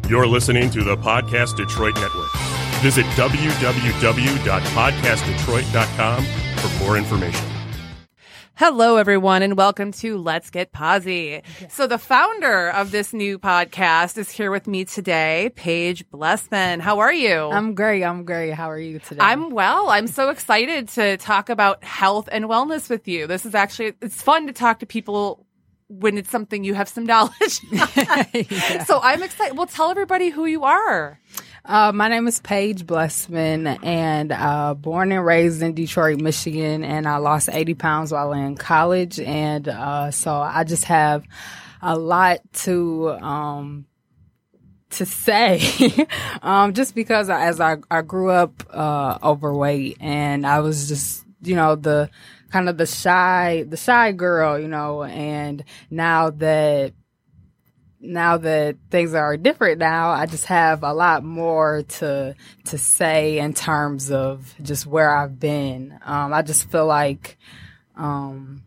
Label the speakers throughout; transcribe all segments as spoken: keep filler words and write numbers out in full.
Speaker 1: You're listening to the Podcast Detroit Network. Visit w w w dot podcast detroit dot com for more information.
Speaker 2: Hello, everyone, and welcome to Let's Get Posy. So the founder of this new podcast is here with me today, Paige Blessman. How are you?
Speaker 3: I'm great. I'm great. How are you today?
Speaker 2: I'm well. I'm so excited to talk about health and wellness with you. This is actually, it's fun to talk to people when it's something you have some knowledge on. Yeah. So I'm excited. Well, tell everybody who you are.
Speaker 3: Uh, my name is Paige Blessman, and uh, born and raised in Detroit, Michigan, and I lost eighty pounds while in college, and uh, so I just have a lot to um, to say, um, just because as I, I grew up uh, overweight, and I was just, you know, the kind of the shy, the shy girl, you know, and now that Now that things are different now, I just have a lot more to to say in terms of just where I've been. Um, I just feel like um,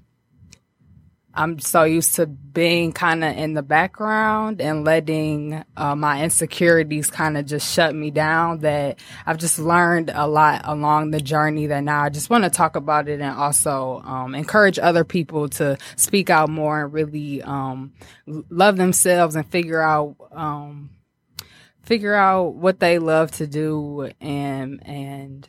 Speaker 3: I'm so used to being kind of in the background and letting uh, my insecurities kind of just shut me down, that I've just learned a lot along the journey that now I just want to talk about it and also um, encourage other people to speak out more and really um, love themselves and figure out um, figure out what they love to do and and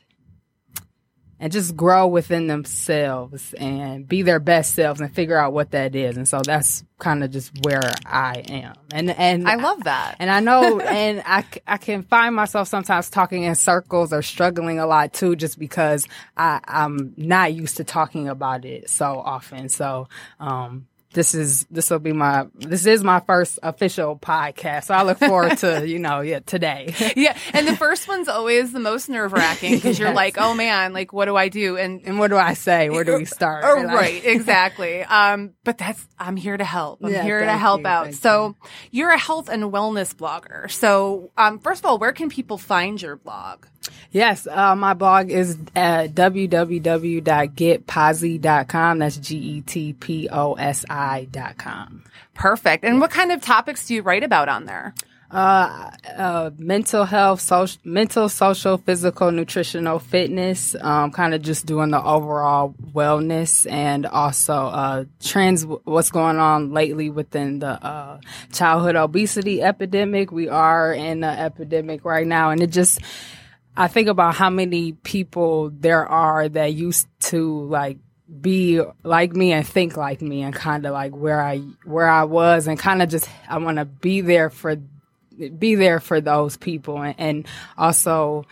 Speaker 3: and just grow within themselves and be their best selves and figure out what that is. And so that's kind of just where I am. And and
Speaker 2: I love that.
Speaker 3: And I know, and I, I can find myself sometimes talking in circles or struggling a lot too, just because I, I'm not used to talking about it so often. So, um, This is, this will be my, this is my first official podcast. So I look forward to, you know, yeah, today.
Speaker 2: Yeah. And the first one's always the most nerve wracking because you're
Speaker 3: Yes.
Speaker 2: like, oh man, like, what do I do? And,
Speaker 3: And what do I say? Where do we start?
Speaker 2: Oh,
Speaker 3: And I-
Speaker 2: right. Exactly. Um, but that's, I'm here to help. I'm
Speaker 3: Yeah,
Speaker 2: here to
Speaker 3: thank
Speaker 2: help
Speaker 3: you,
Speaker 2: out.
Speaker 3: thank
Speaker 2: So you're a health and wellness blogger. So, um, first of all, where can people find your blog?
Speaker 3: Yes, uh, my blog is at w w w dot get posy dot com. That's G E T P O S I dot com.
Speaker 2: Perfect. And what kind of topics do you write about on there?
Speaker 3: Uh, uh, mental health, social, mental, social, physical, nutritional, fitness, um, kind of just doing the overall wellness and also, uh, trends, what's going on lately within the, uh, childhood obesity epidemic. We are in an epidemic right now, and it just, I think about how many people there are that used to like be like me and think like me and kind of like where I, where I was, and kind of just, I want to be there for, be there for those people. And, and also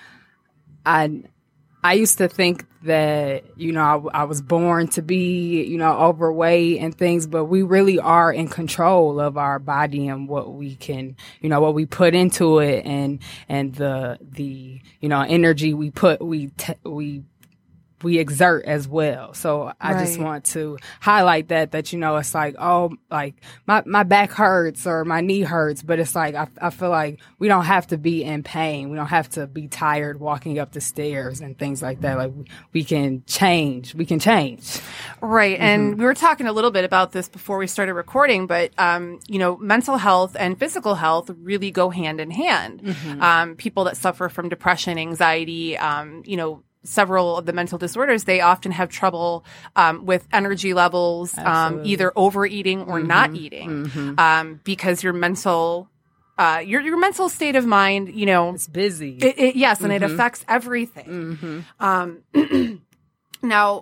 Speaker 3: I, I used to think that, you know, I, I was born to be, you know, overweight and things, but we really are in control of our body and what we can, you know, what we put into it and, and the, the, you know, energy we put, we, t- we, we exert as well. So I
Speaker 2: Right.
Speaker 3: just want to highlight that, that, you know, it's like, oh, like my, my back hurts or my knee hurts, but it's like, I, I feel like we don't have to be in pain. We don't have to be tired walking up the stairs and things like that. Like we, we can change, we can change.
Speaker 2: Right.
Speaker 3: Mm-hmm.
Speaker 2: And we were talking a little bit about this before we started recording, but, um, you know, mental health and physical health really go hand in hand.
Speaker 3: Mm-hmm.
Speaker 2: Um, people that suffer from depression, anxiety, um, you know, several of the mental disorders, they often have trouble um, with energy levels, um,
Speaker 3: Absolutely.
Speaker 2: either overeating or
Speaker 3: Mm-hmm.
Speaker 2: not eating,
Speaker 3: Mm-hmm.
Speaker 2: um, because your mental, uh, your your mental state of mind, you know,
Speaker 3: It's busy.
Speaker 2: it, it, yes, and it
Speaker 3: Mhm.
Speaker 2: affects everything.
Speaker 3: Mm-hmm.
Speaker 2: Um, now.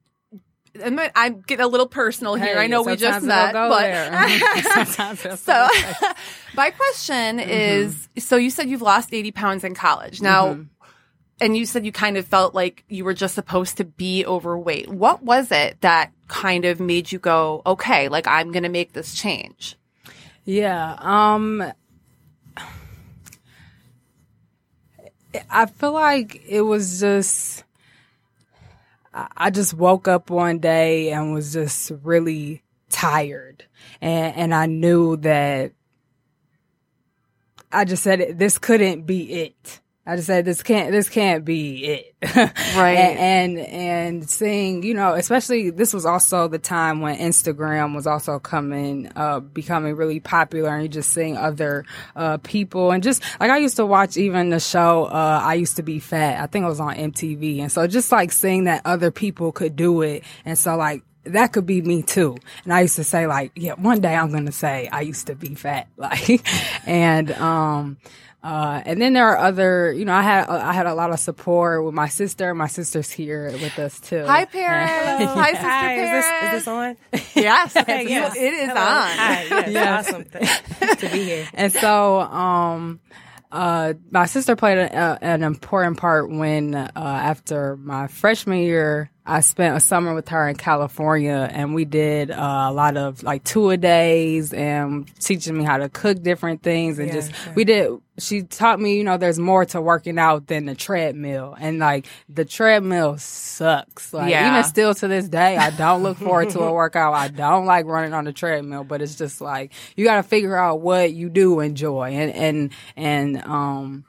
Speaker 2: I'm, gonna- I'm getting a little personal here.
Speaker 3: Hey,
Speaker 2: I know we just
Speaker 3: sometimes
Speaker 2: met,
Speaker 3: it'll go
Speaker 2: but
Speaker 3: there. Sometimes it'll
Speaker 2: so
Speaker 3: go there.
Speaker 2: my question is: so you said you've lost eighty pounds in college now.
Speaker 3: Mhm.
Speaker 2: And you said you kind of felt like you were just supposed to be overweight. What was it that kind of made you go, okay, like I'm going to make this change?
Speaker 3: Yeah. Um, I feel like it was just, I I just woke up one day and was just really tired. And, and I knew that I just said, this couldn't be it. I just said this can't this can't be it.
Speaker 2: Right.
Speaker 3: and, and and seeing, you know, especially this was also the time when Instagram was also coming uh becoming really popular, and you just seeing other uh people, and just like I used to watch even the show uh I Used to Be Fat. I think it was on M T V. And so just like seeing that other people could do it, and so like that could be me too. And I used to say like, yeah, one day I'm going to say I used to be fat. Like, and, um, uh, and then there are other, you know, I had, I had a lot of support with my sister. My sister's here with us too.
Speaker 2: Hi, Paris. Hi, Sister
Speaker 4: Hi,
Speaker 2: Paris.
Speaker 4: Is this, is this on?
Speaker 2: Yes.
Speaker 4: Okay, yes.
Speaker 2: It is
Speaker 4: Hello.
Speaker 2: on.
Speaker 4: Hi, yes,
Speaker 3: Yes.
Speaker 4: awesome. Thanks to be here.
Speaker 3: And so, um, Uh, my sister played a, a, an important part when, uh, after my freshman year, I spent a summer with her in California, and we did uh, a lot of like two-a-days and teaching me how to cook different things, and
Speaker 4: Yeah,
Speaker 3: just
Speaker 4: sure.
Speaker 3: we did. She taught me, you know, there's more to working out than the treadmill, and like the treadmill sucks. Like
Speaker 2: Yeah.
Speaker 3: even still to this day, I don't look forward to a workout. I don't like running on the treadmill, but it's just like you got to figure out what you do enjoy, and and and um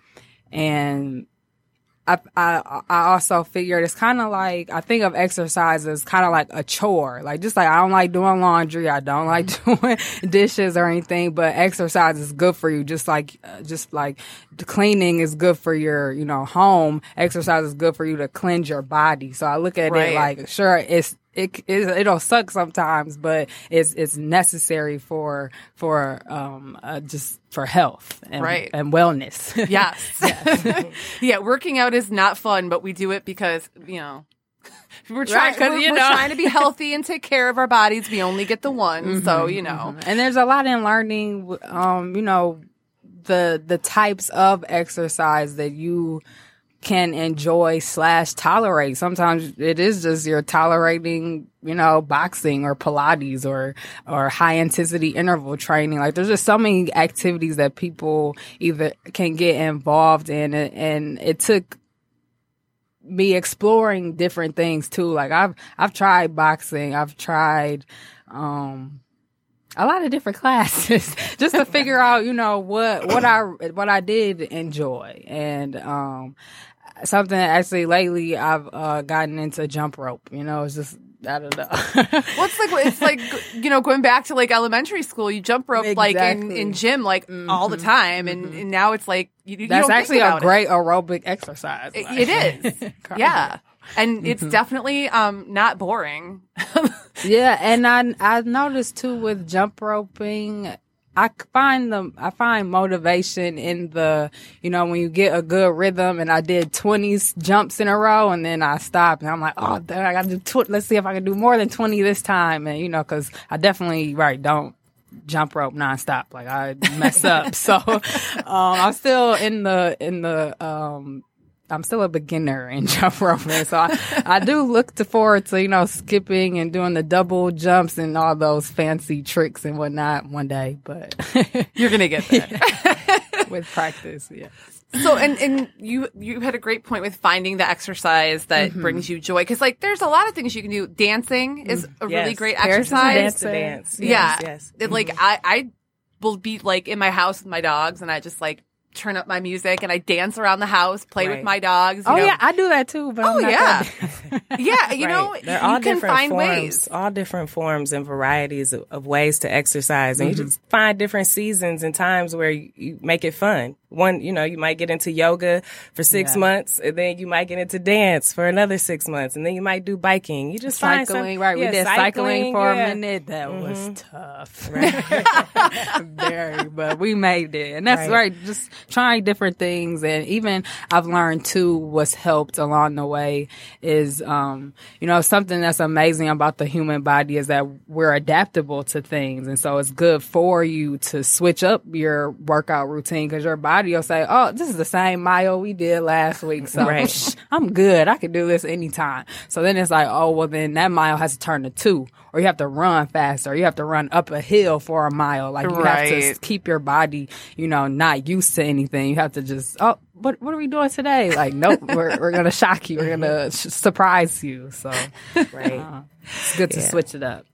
Speaker 3: and. I, I, I also figured it's kind of like, I think of exercise as kind of like a chore. Like, just like I don't like doing laundry. I don't like doing dishes or anything, but exercise is good for you. Just like, uh, just like the cleaning is good for your, you know, home. Exercise is good for you to cleanse your body. So I look at
Speaker 2: Right.
Speaker 3: it like, sure, it's, It, it it'll suck sometimes, but it's it's necessary for for um uh, just for health and,
Speaker 2: Right.
Speaker 3: and wellness.
Speaker 2: Yes. Yeah, working out is not fun, but we do it because, you know, we're trying,
Speaker 3: Right, 'cause,
Speaker 2: we're,
Speaker 3: you
Speaker 2: we're
Speaker 3: know.
Speaker 2: trying to be healthy and take care of our bodies. We only get the one, so, you know.
Speaker 3: And there's a lot in learning, um, you know, the the types of exercise that you can enjoy slash tolerate. Sometimes it is just you're tolerating, you know, boxing or Pilates or or high intensity interval training. Like there's just so many activities that people either can get involved in, and, and it took me exploring different things too. Like I've I've tried boxing, I've tried um a lot of different classes just to figure out, you know, what what I what I did enjoy. And um something actually lately I've uh gotten into jump rope. You know, it's just I don't know.
Speaker 2: Well, it's like, it's like, you know, going back to like elementary school, you jump rope like in,
Speaker 3: Exactly.
Speaker 2: in gym like all the time. And, and now it's like, you, you
Speaker 3: That's
Speaker 2: don't
Speaker 3: actually
Speaker 2: think
Speaker 3: a
Speaker 2: about
Speaker 3: great aerobic exercise.
Speaker 2: It,
Speaker 3: Like-
Speaker 2: it is. Yeah. And it's definitely um not boring.
Speaker 3: Yeah, and I I noticed too with jump roping, I find the I find motivation in the, you know, when you get a good rhythm. And I did twenty jumps in a row, and then I stopped, and I'm like, oh, then I got to do. Tw- let's see if I can do more than twenty this time. And you know, because I definitely right don't jump rope nonstop. Like I mess up, so um, I'm still in the in the. Um, I'm still a beginner in jump roping, so I, I do look to forward to, you know, skipping and doing the double jumps and all those fancy tricks and whatnot one day, but
Speaker 2: You're going to get there.
Speaker 3: with practice, yeah.
Speaker 2: So, and, and you, you had a great point with finding the exercise that brings you joy. Cause like there's a lot of things you can do. Dancing is a really
Speaker 4: Yes.
Speaker 2: great
Speaker 3: Paris is a
Speaker 2: exercise.
Speaker 4: Dance to dance. Yes,
Speaker 2: Yeah.
Speaker 4: Yes.
Speaker 2: It, like I, I will be like in my house with my dogs, and I just like turn up my music and I dance around the house, play with
Speaker 4: Right.
Speaker 2: my dogs. You
Speaker 3: Oh
Speaker 2: know.
Speaker 3: yeah, I do that too. But
Speaker 2: Oh
Speaker 3: I'm not
Speaker 2: yeah.
Speaker 3: that-
Speaker 2: Yeah. You know,
Speaker 4: Right. They're
Speaker 2: you
Speaker 4: all
Speaker 2: can
Speaker 4: different
Speaker 2: find
Speaker 4: forms,
Speaker 2: ways.
Speaker 4: all different forms and varieties of, of ways to exercise, and
Speaker 2: Mm-hmm.
Speaker 4: you just find different seasons and times where you, you make it fun. One, you know, you might get into yoga for six
Speaker 3: Yeah.
Speaker 4: months, and then you might get into dance for another six months, and then you might do biking. You just find some-
Speaker 3: cycling, right?
Speaker 4: yeah,
Speaker 3: we did cycling, for
Speaker 4: yeah.
Speaker 3: a minute. That was tough. Very, but we made it. And that's
Speaker 4: Right.
Speaker 3: right. Just trying different things. And even I've learned too, what's helped along the way is, um, you know, something that's amazing about the human body is that we're adaptable to things. And so it's good for you to switch up your workout routine, because your body will say, oh, this is the same mile we did last week. So
Speaker 4: Right.
Speaker 3: I'm good. I can do this anytime. So then it's like, oh, well, then that mile has to turn to two, or you have to run faster, or you have to run up a hill for a mile. Like you have
Speaker 2: Right.
Speaker 3: to keep your body, you know, not used to anything. You have to just, oh, what what are we doing today? Like, nope, we're we're gonna shock you. We're gonna sh- surprise you. So
Speaker 4: Right.
Speaker 3: uh, it's good to
Speaker 4: Yeah.
Speaker 3: switch it up.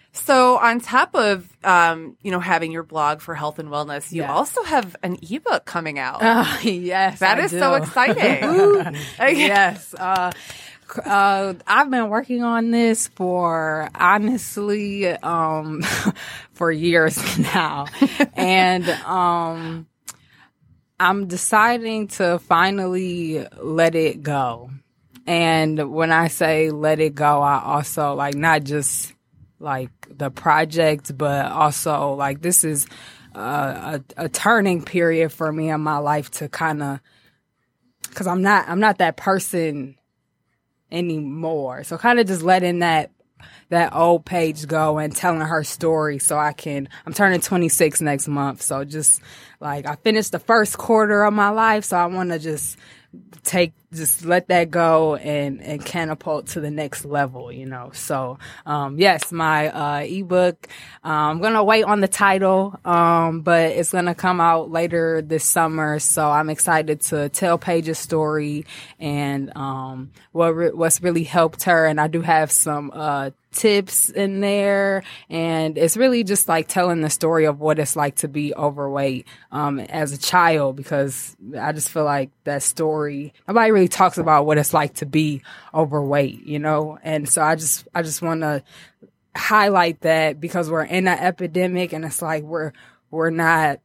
Speaker 2: So on top of, um, you know, having your blog for health and wellness, you
Speaker 3: Yes.
Speaker 2: also have an ebook coming out.
Speaker 3: Oh, yes.
Speaker 2: That
Speaker 3: I
Speaker 2: is
Speaker 3: do.
Speaker 2: so exciting.
Speaker 3: Yes. Uh, c- uh, I've been working on this for honestly, um, for years now. And, um, I'm deciding to finally let it go. And when I say let it go, I also like not just like the project, but also like this is uh, a, a turning period for me in my life to kind of, because I'm not I'm not that person anymore. So kind of just letting that that old page go and telling her story so I can, I'm turning twenty-six next month. So just like I finished the first quarter of my life. So I want to just take, just let that go and, and catapult to the next level, you know? So, um, yes, my, uh, ebook, um, I'm going to wait on the title, um, but it's going to come out later this summer. So I'm excited to tell Paige's story and, um, what, re- what's really helped her. And I do have some, uh, tips in there, and it's really just like telling the story of what it's like to be overweight um as a child, because I just feel like that story, nobody really talks about what it's like to be overweight, you know. And so I just I just want to highlight that, because we're in an epidemic, and it's like we're we're not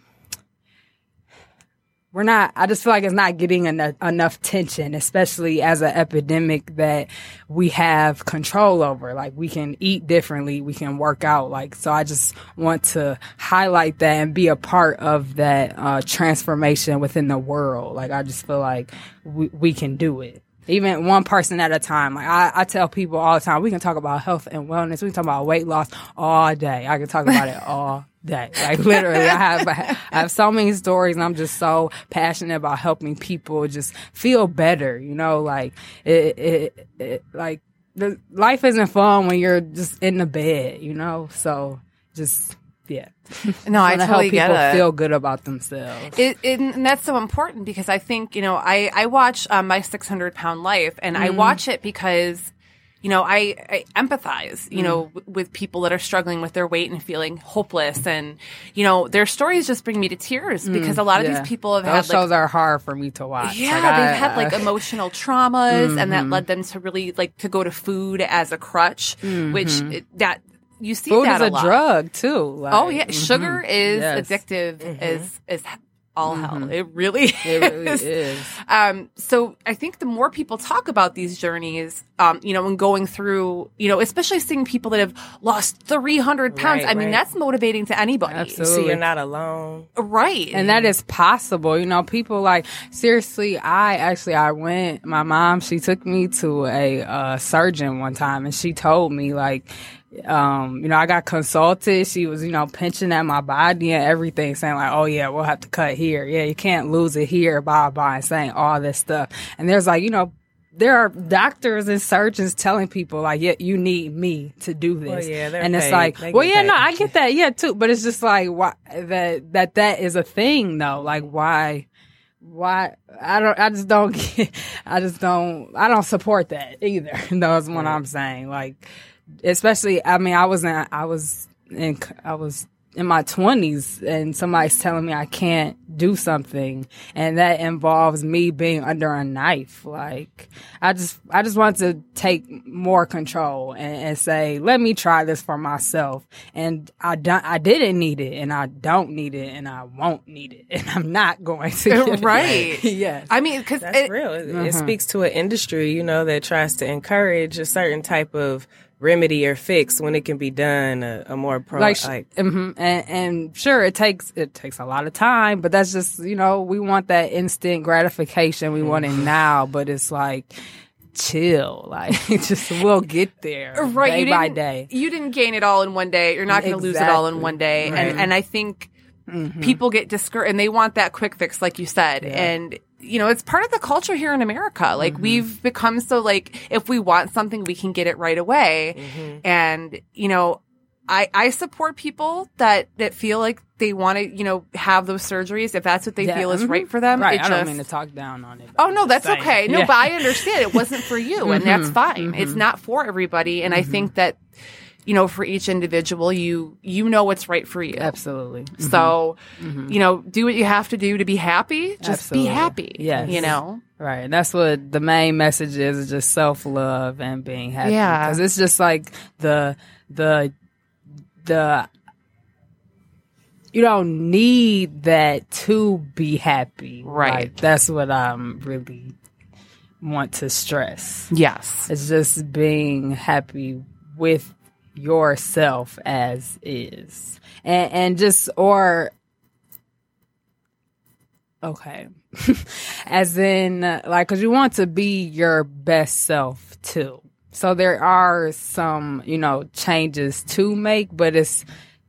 Speaker 3: We're not, I just feel like it's not getting enough, enough tension, especially as an epidemic that we have control over. Like, we can eat differently, we can work out. Like, so I just want to highlight that and be a part of that uh, transformation within the world. Like, I just feel like we, we can do it. Even one person at a time. Like I, I tell people all the time, we can talk about health and wellness. We can talk about weight loss all day. I can talk about it all day. Like literally, I have I have so many stories, and I'm just so passionate about helping people just feel better. You know, like it, it, it like the life isn't fun when you're just in the bed. You know, so just. Yeah.
Speaker 2: No, I totally
Speaker 3: help
Speaker 2: get
Speaker 3: people
Speaker 2: it.
Speaker 3: feel good about themselves.
Speaker 2: It, it, and that's so important, because I think, you know, I, I watch um, My six hundred pound Life, and mm. I watch it because, you know, I, I empathize, you mm. know, w- with people that are struggling with their weight and feeling hopeless. And, you know, their stories just bring me to tears, mm. because a lot of
Speaker 3: yeah.
Speaker 2: these people have
Speaker 3: Those
Speaker 2: had,
Speaker 3: shows
Speaker 2: like,
Speaker 3: are hard for me to watch.
Speaker 2: Yeah,
Speaker 3: like,
Speaker 2: they've
Speaker 3: I,
Speaker 2: had like
Speaker 3: I,
Speaker 2: emotional traumas,
Speaker 3: mm-hmm.
Speaker 2: and that led them to really like to go to food as a crutch,
Speaker 3: mm-hmm.
Speaker 2: which it, that you see
Speaker 3: food
Speaker 2: that
Speaker 3: is
Speaker 2: a,
Speaker 3: a
Speaker 2: lot.
Speaker 3: drug too. Like,
Speaker 2: oh yeah,
Speaker 3: mm-hmm.
Speaker 2: sugar is
Speaker 3: yes.
Speaker 2: addictive
Speaker 4: mm-hmm.
Speaker 2: as is all
Speaker 3: mm-hmm.
Speaker 2: hell. It really is.
Speaker 3: It really is.
Speaker 2: Um, so I think the more people talk about these journeys, um, you know, and going through, you know, especially seeing people that have lost three hundred pounds.
Speaker 4: Right,
Speaker 2: I mean,
Speaker 4: right.
Speaker 2: that's motivating to anybody.
Speaker 3: Absolutely.
Speaker 4: So you're not alone.
Speaker 2: Right.
Speaker 3: And that is possible. You know, people like, seriously, I actually, I went, my mom, she took me to a uh, surgeon one time, and she told me like, um, you know, I got consulted. She was, you know, pinching at my body and everything, saying like, oh yeah, we'll have to cut here. Yeah, you can't lose it here, blah, blah, and saying all this stuff. And there's like, you know, there are doctors and surgeons telling people like, yeah, you need me to do this.
Speaker 4: Well, yeah, they're
Speaker 3: and it's
Speaker 4: paid.
Speaker 3: like,
Speaker 4: They
Speaker 3: well,
Speaker 4: get
Speaker 3: yeah,
Speaker 4: paid.
Speaker 3: no, I get that. Yeah, too. But it's just like, why that, that, that is a thing though. Like why, why, I don't, I just don't get, I just don't, I don't support that either. That's what I'm saying. Like, especially, I mean, I was in, I was in, I was in my twenties, and somebody's telling me I can't do something, and that involves me being under a knife. Like, I just, I just want to take more control and, and say, let me try this for myself. And I don't, I didn't need it, and I don't need it, and I won't need it, and I'm not going to. Get it.
Speaker 2: Right.
Speaker 3: Yes.
Speaker 2: I mean, because
Speaker 4: That's real. It, it speaks to an industry, you know, that tries to encourage a certain type of remedy or fix when it can be done a, a more pro
Speaker 3: like,
Speaker 4: like
Speaker 3: mm-hmm. and, and sure, it takes it takes a lot of time, but that's just, you know, we want that instant gratification. We mm-hmm. want it now, but it's like, chill, like just we'll get there
Speaker 2: right,
Speaker 3: day
Speaker 2: you
Speaker 3: by
Speaker 2: didn't-
Speaker 3: day.
Speaker 2: You didn't gain it all in one day. You're not going to lose it all in one day.
Speaker 3: Right.
Speaker 2: And and I think
Speaker 3: Mm-hmm.
Speaker 2: people get discouraged, and they want that quick fix, like you said.
Speaker 3: Yeah.
Speaker 2: And you know, it's part of the culture here in America. Like
Speaker 3: Mm-hmm.
Speaker 2: we've become so like, if we want something, we can get it right away.
Speaker 3: Mm-hmm.
Speaker 2: And you know, I I support people that that feel like they want to, you know, have those surgeries if that's what they
Speaker 3: Yeah,
Speaker 2: feel is
Speaker 3: mhm.
Speaker 2: right for them.
Speaker 3: Right,
Speaker 2: It
Speaker 3: I don't
Speaker 2: just-
Speaker 3: mean to talk down on it.
Speaker 2: Oh no, that's
Speaker 3: Saying.
Speaker 2: okay. No,
Speaker 3: Yeah.
Speaker 2: but I understand it wasn't for you, and that's fine. It's not for everybody, and I think that, you know, for each individual, you you know what's right for you.
Speaker 3: Absolutely. Mm-hmm.
Speaker 2: So,
Speaker 3: mm-hmm.
Speaker 2: you know, do what you have to do to be happy. Just
Speaker 3: Absolutely.
Speaker 2: be happy.
Speaker 3: Yes.
Speaker 2: You know?
Speaker 3: Right. And that's what the main message is, is just self-love and being happy.
Speaker 2: Yeah.
Speaker 3: Because it's just like the, the, the, you don't need that to be happy.
Speaker 2: Right.
Speaker 3: Like, that's what I'm really want to stress.
Speaker 2: Yes.
Speaker 3: It's just being happy with yourself as is. And, and just, or, okay. As in, like, because you want to be your best self too. So there are some, you know, changes to make, but it's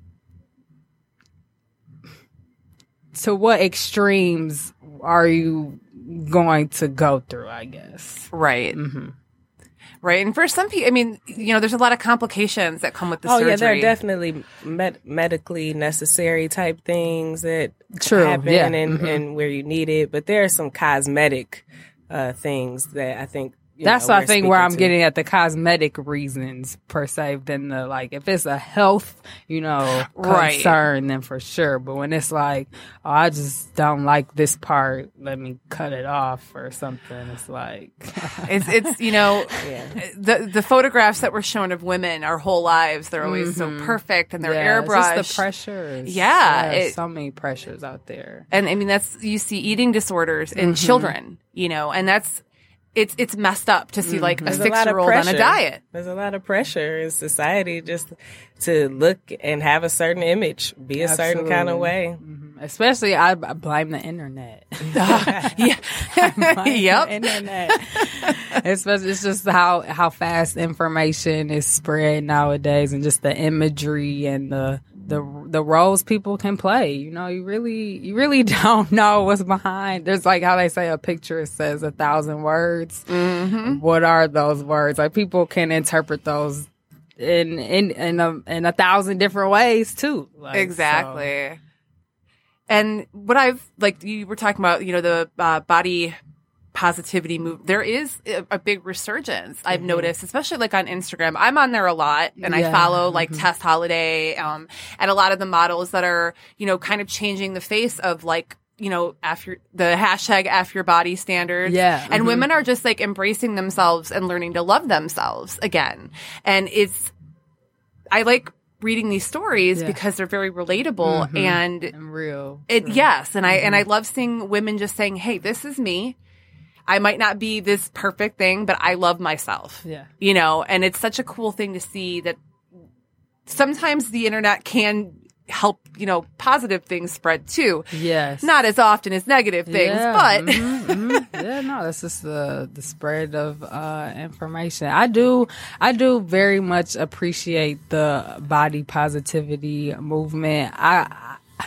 Speaker 3: to what extremes are you going to go through, I guess.
Speaker 2: Right.
Speaker 3: Mm-hmm.
Speaker 2: Right. And for some people, I mean, you know, there's a lot of complications that come with the
Speaker 4: oh,
Speaker 2: surgery.
Speaker 4: yeah, there are definitely med- medically necessary type things that
Speaker 3: True,
Speaker 4: happen
Speaker 3: yeah.
Speaker 4: and,
Speaker 3: Mm-hmm.
Speaker 4: and where you need it. But there are some cosmetic uh, things that I think you
Speaker 3: That's
Speaker 4: know,
Speaker 3: I
Speaker 4: we're
Speaker 3: think where
Speaker 4: speaking
Speaker 3: I'm
Speaker 4: to.
Speaker 3: getting at the cosmetic reasons per se than the like if it's a health, you know,
Speaker 2: Right.
Speaker 3: concern then for sure. But when it's like, oh, I just don't like this part, let me cut it off or something, it's like
Speaker 2: It's, it's you know,
Speaker 4: Yeah.
Speaker 2: the the photographs that were shown of women our whole lives, they're always so perfect and they're
Speaker 3: yeah, it's
Speaker 2: airbrushed.
Speaker 3: just the pressures.
Speaker 2: Yeah,
Speaker 3: There's
Speaker 2: it-
Speaker 3: so many pressures out there.
Speaker 2: And I mean, that's, you see eating disorders in
Speaker 3: Mm-hmm.
Speaker 2: children, you know, and that's, it's, it's messed up to see like a
Speaker 4: There's
Speaker 2: six
Speaker 4: a lot of
Speaker 2: year old on a
Speaker 4: pressure.
Speaker 2: diet.
Speaker 4: There's a lot of pressure in society just to look and have a certain image, be a certain kind of
Speaker 3: Absolutely.
Speaker 4: way.
Speaker 3: Mhm. Especially, I, I blame the internet.
Speaker 2: Yeah. Yep.
Speaker 3: The internet. Especially, it's just how how fast information is spread nowadays, and just the imagery and the the the roles people can play. You know, you really you really don't know what's behind. There's like how they say a picture says a thousand words.
Speaker 2: Mm-hmm.
Speaker 3: What are those words? Like people can interpret those in in in a, in a thousand different ways too. Like,
Speaker 2: Exactly. And what I've, like, you were talking about, you know, the uh, body positivity move. There is a, a big resurgence I've
Speaker 3: Mm-hmm.
Speaker 2: noticed, especially like on Instagram. I'm on there a lot and I
Speaker 3: Yeah.
Speaker 2: follow like Tess Holiday, um, and a lot of the models that are, you know, kind of changing the face of like, you know, after the hashtag F your body standards.
Speaker 3: Yeah.
Speaker 2: And
Speaker 3: Mhm.
Speaker 2: women are just like embracing themselves and learning to love themselves again. And it's, I like reading these stories
Speaker 3: Yeah.
Speaker 2: because they're very relatable
Speaker 3: Mhm.
Speaker 2: and
Speaker 3: and real.
Speaker 2: it,
Speaker 3: True.
Speaker 2: yes, and I and I love seeing women just saying, "Hey, this is me. I might not be this perfect thing, but I love myself."
Speaker 3: Yeah.
Speaker 2: You know, and it's such a cool thing to see that sometimes the internet can help, you know, positive things spread too.
Speaker 3: Yes.
Speaker 2: Not as often as negative things,
Speaker 3: Yeah,
Speaker 2: but
Speaker 3: mhm, mhm. yeah, no, that's just the the spread of uh, information. I do, I do very much appreciate the body positivity movement. I, I,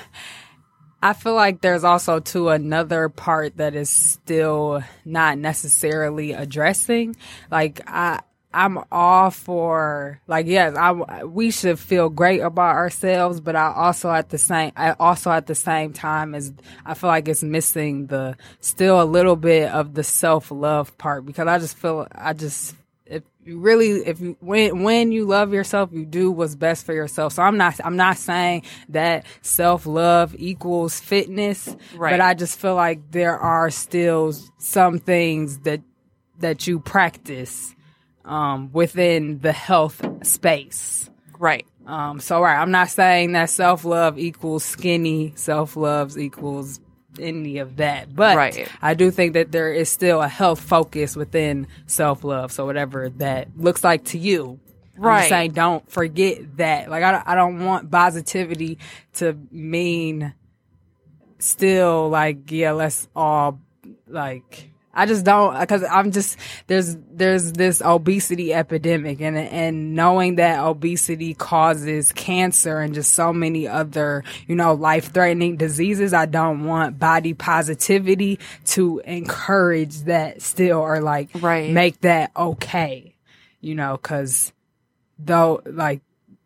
Speaker 3: I feel like there's also too another part that is still not necessarily addressing. Like I. I'm all for like yes, I we should feel great about ourselves, but I also at the same I also at the same time is I feel like it's missing the still a little bit of the self love part because I just feel I just if you really if you when when you love yourself you do what's best for yourself. So I'm not I'm not saying that self love equals fitness,
Speaker 2: Right.
Speaker 3: but I just feel like there are still some things that that you practice um, within the health space.
Speaker 2: right.
Speaker 3: Um, so right, I'm not saying that self-love equals skinny, self-love equals any of that, but
Speaker 2: Right.
Speaker 3: I do think that there is still a health focus within self-love. So whatever that looks like to you, I'm
Speaker 2: Right.
Speaker 3: just saying don't forget that. Like I, I don't want positivity to mean still like, yeah, let's all like, I just don't, because I'm just, there's, there's this obesity epidemic and, and knowing that obesity causes cancer and just so many other, you know, life-threatening diseases, I don't want body positivity to encourage that still or like
Speaker 2: Right.
Speaker 3: make that okay, you know, because though, like,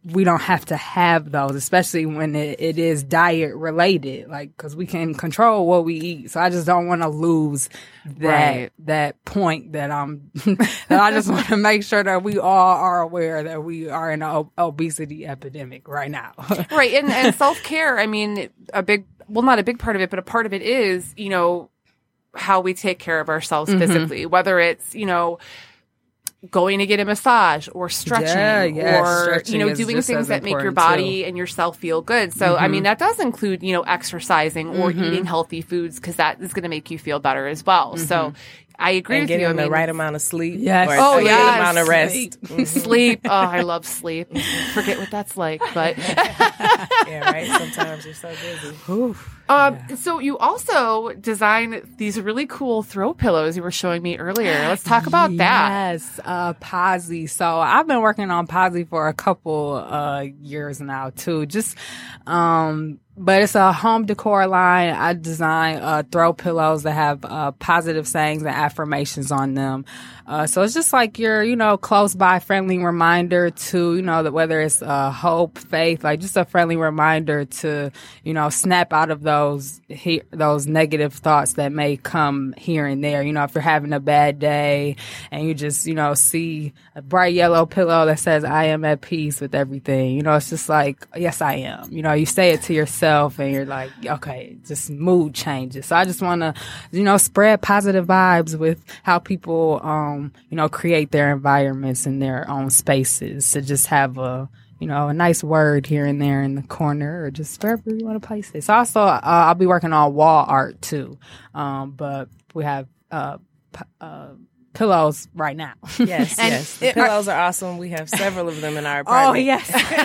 Speaker 3: we don't have to have those, especially when it, it is diet related, like, cause we can control what we eat. So I just don't want to lose that, right. that point that I'm, that I just want to make sure that we all are aware that we are in an ob- obesity epidemic right now.
Speaker 2: Right. And, and self-care, I mean, a big, well, not a big part of it, but a part of it is, you know, how we take care of ourselves mm-hmm. physically, whether it's, you know, going to get a massage or stretching
Speaker 3: yeah, yeah.
Speaker 2: or,
Speaker 3: stretching
Speaker 2: you know, doing things that make your body too. And yourself feel good. So, mm-hmm. I mean, that does include, you know, exercising or mm-hmm. eating healthy foods because that is going to make you feel better as well. Mm-hmm. So I agree
Speaker 4: and
Speaker 2: with
Speaker 4: getting
Speaker 2: you. I
Speaker 4: the
Speaker 2: mean,
Speaker 4: right amount of sleep.
Speaker 3: Yes.
Speaker 4: Or
Speaker 2: oh,
Speaker 4: a
Speaker 2: yeah.
Speaker 4: good amount of rest.
Speaker 2: Sleep. Mm-hmm. sleep. Oh, I love sleep. Forget what that's like, but.
Speaker 4: Yeah, right. Sometimes you're so busy.
Speaker 2: Oof. Um, yeah. So you also designed these really cool throw pillows you were showing me earlier. Let's talk about
Speaker 3: yes,
Speaker 2: that.
Speaker 3: Yes, uh, Posy. So I've been working on Posy for a couple uh, years now too. Just, um, but it's a home decor line. I design uh, throw pillows that have uh, positive sayings and affirmations on them. Uh, so it's just like your, you know, close by friendly reminder to, you know, that whether it's uh, hope, faith, like just a friendly reminder to, you know, snap out of those he- those negative thoughts that may come here and there. You know, if you're having a bad day and you just, you know, see a bright yellow pillow that says, I am at peace with everything. You know, it's just like, yes, I am. You know, you say it to yourself and you're like, okay, just mood changes. So I just want to, you know, spread positive vibes with how people, um, you know, create their environments in their own spaces to just have a, you know, a nice word here and there in the corner or just wherever you want to place it. So also, uh, I'll be working on wall art too. Um, but we have, uh, p- uh, pillows right now.
Speaker 4: Yes,
Speaker 2: and
Speaker 4: yes. The
Speaker 2: it,
Speaker 4: pillows are awesome. We have several of them in our apartment.
Speaker 3: Oh, yes.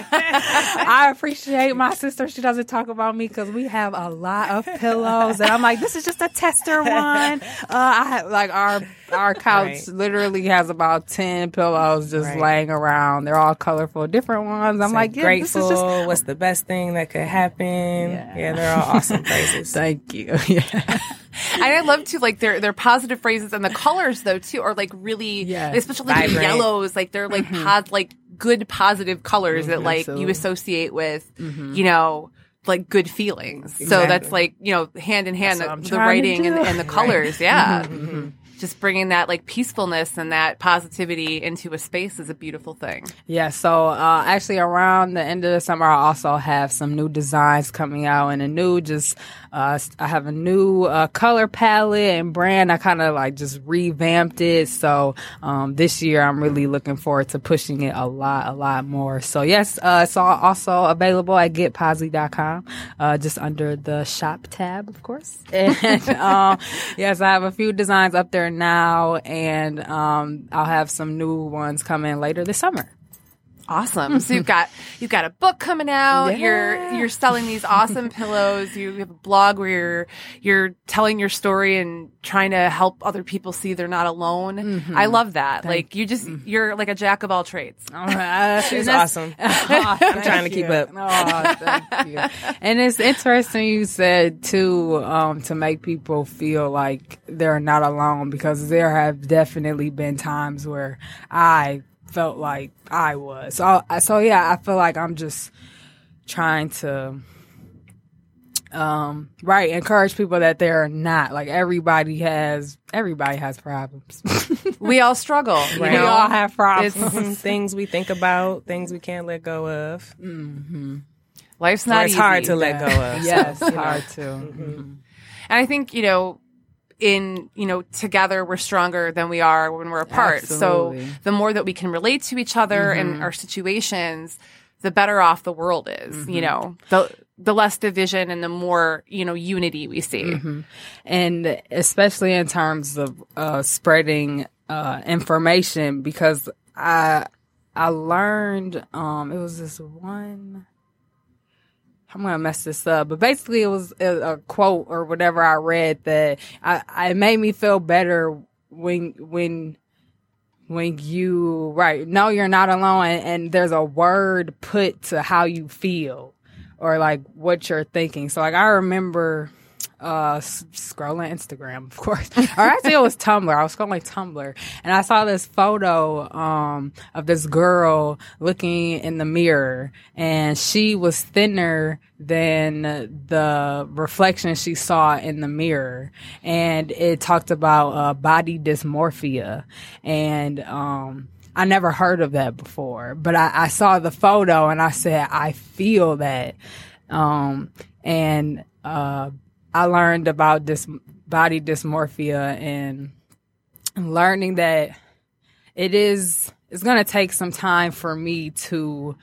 Speaker 3: I appreciate my sister. She doesn't talk about me because we have a lot of pillows. And I'm like, this is just a tester one. Uh, I have, like, our our couch right. literally has about ten pillows just right. laying around. They're all colorful, different ones. I'm so like, yeah,
Speaker 4: grateful.
Speaker 3: This is just...
Speaker 4: What's the best thing that could happen? Yeah, yeah they're all awesome phrases.
Speaker 3: Thank you. Yeah.
Speaker 2: And I love to like their their positive phrases and the colors though too are like really, yes. especially like the yellows. Like they're like mm-hmm. pos- like good positive colors mm-hmm. that like Absolutely. You associate with, mm-hmm. you know, like good feelings. Exactly. So that's like, you know, hand in hand the, the writing and, and the colors. Right. Yeah. Mm-hmm. Mm-hmm. Just bringing that like peacefulness and that positivity into a space is a beautiful thing.
Speaker 3: Yeah. So uh, actually, around the end of the summer, I also have some new designs coming out and a new just. Uh, I have a new uh, color palette and brand. I kind of like just revamped it. So um, this year, I'm really looking forward to pushing it a lot, a lot more. So yes, uh, it's all also available at get posy dot com, uh, just under the shop tab, of course. And um, yes, I have a few designs up there now, and um, I'll have some new ones coming later this summer.
Speaker 2: Awesome. So you've got you've got a book coming out. Yeah. You're you're selling these awesome pillows. You have a blog where you're you're telling your story and trying to help other people see they're not alone. Mm-hmm. I love that. Thank like you just you're like a jack of all trades.
Speaker 3: Oh, uh,
Speaker 4: She's awesome. Oh, I'm trying to keep up.
Speaker 3: Oh, thank you. And it's interesting you said too um, to make people feel like they're not alone because there have definitely been times where I felt like I was. So, so yeah, I feel like I'm just trying to, um, right, encourage people that they're not. Like everybody has, everybody has problems.
Speaker 2: We all struggle.
Speaker 3: Right. We all have problems.
Speaker 4: Things we think about, things we can't let go of.
Speaker 3: Mm-hmm.
Speaker 2: Life's not
Speaker 4: or it's
Speaker 2: easy.
Speaker 4: hard to let go of.
Speaker 3: Yes,
Speaker 4: so,
Speaker 3: it's hard to.
Speaker 2: Mm-hmm. And I think, you know, in, you know, together we're stronger than we are when we're apart.
Speaker 3: Absolutely.
Speaker 2: So the more that we can relate to each other mm-hmm. and our situations, the better off the world is, mm-hmm. you know, the, the less division and the more, you know, unity we see.
Speaker 3: Mm-hmm. And especially in terms of, uh, spreading, uh, information because I, I learned, um, it was this one, I'm going to mess this up, but basically it was a, a quote or whatever I read that I, I it made me feel better when, when, when you, right, know you're not alone and, and there's a word put to how you feel or like what you're thinking. So like I remember, uh, s- scrolling Instagram, of course. Or actually, it was Tumblr. I was scrolling Tumblr, and I saw this photo um, of this girl looking in the mirror, and she was thinner than the reflection she saw in the mirror, and it talked about uh, body dysmorphia, and um, I never heard of that before, but I, I saw the photo and I said, I feel that. Um, and, uh, I learned about this body dysmorphia and learning that it is, it's going to take some time for me to,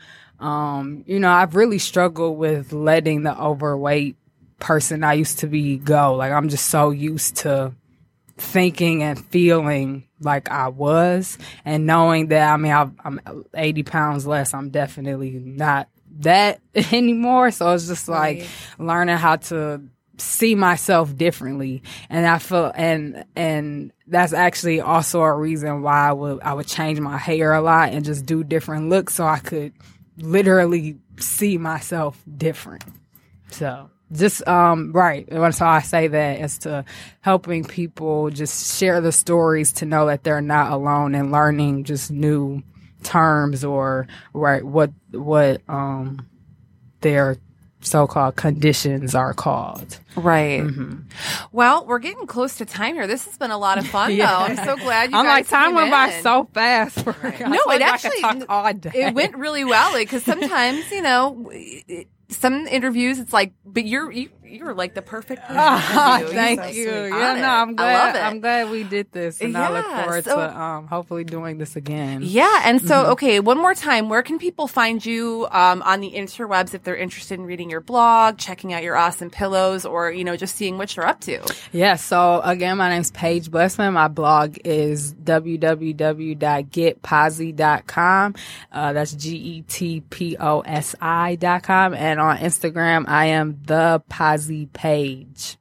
Speaker 3: um, you know, I've really struggled with letting the overweight person I used to be go. Like, I'm just so used to thinking and feeling like I was, and knowing that, I mean, I've, I'm eighty pounds less. I'm definitely not that anymore. So it's just like right. learning how to see myself differently. And I feel, and, and that's actually also a reason why I would, I would change my hair a lot and just do different looks so I could literally see myself different. So. Just, um, right. That's how I say that, is to helping people just share the stories to know that they're not alone, and learning just new terms or, right, what, what, um, their so-called conditions are called.
Speaker 2: Right.
Speaker 3: Mm-hmm.
Speaker 2: Well, we're getting close to time here. This has been a lot of fun,
Speaker 3: yeah.
Speaker 2: though. I'm so glad you
Speaker 3: I'm
Speaker 2: guys
Speaker 3: like, time
Speaker 2: came
Speaker 3: went
Speaker 2: in.
Speaker 3: by so fast.
Speaker 2: Right.
Speaker 3: No,
Speaker 2: it
Speaker 3: like
Speaker 2: actually,
Speaker 3: I could talk all day.
Speaker 2: It went really well, because sometimes, you know, it, some interviews, it's like, but you're you, you're like the perfect person.
Speaker 3: Oh, thank
Speaker 2: so
Speaker 3: you.
Speaker 2: sweet.
Speaker 3: Yeah,
Speaker 2: On
Speaker 3: no,
Speaker 2: it.
Speaker 3: I'm
Speaker 2: I
Speaker 3: glad.
Speaker 2: love it.
Speaker 3: I'm glad we did this, and I look
Speaker 2: Yeah,
Speaker 3: forward
Speaker 2: so-
Speaker 3: to um, hopefully doing this again.
Speaker 2: Yeah, and so okay, one more time, where can people find you um, on the interwebs if they're interested in reading your blog, checking out your awesome pillows, or you know, just seeing what you're up to?
Speaker 3: Yeah, so again, my name's Paige Blessman. My blog is w w w dot get posi dot com. Uh, that's G E T P O S I dot com. And on Instagram, I am the Posi Page.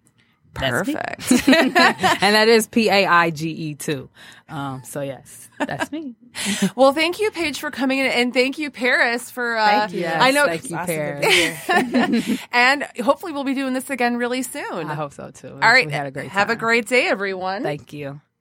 Speaker 2: Perfect.
Speaker 3: and that is P A I G E too. Um, so yes, that's me.
Speaker 2: Well, thank you, Paige, for coming in, and thank you, Paris, for. Uh,
Speaker 4: Thank you.
Speaker 3: Yes,
Speaker 2: I know.
Speaker 3: thank you,
Speaker 4: Awesome to
Speaker 3: Paris.
Speaker 4: be here.
Speaker 2: And hopefully, we'll be doing this again really soon.
Speaker 3: I hope so too.
Speaker 2: All right.
Speaker 3: We had a great time.
Speaker 2: Have a great day, everyone.
Speaker 3: Thank you.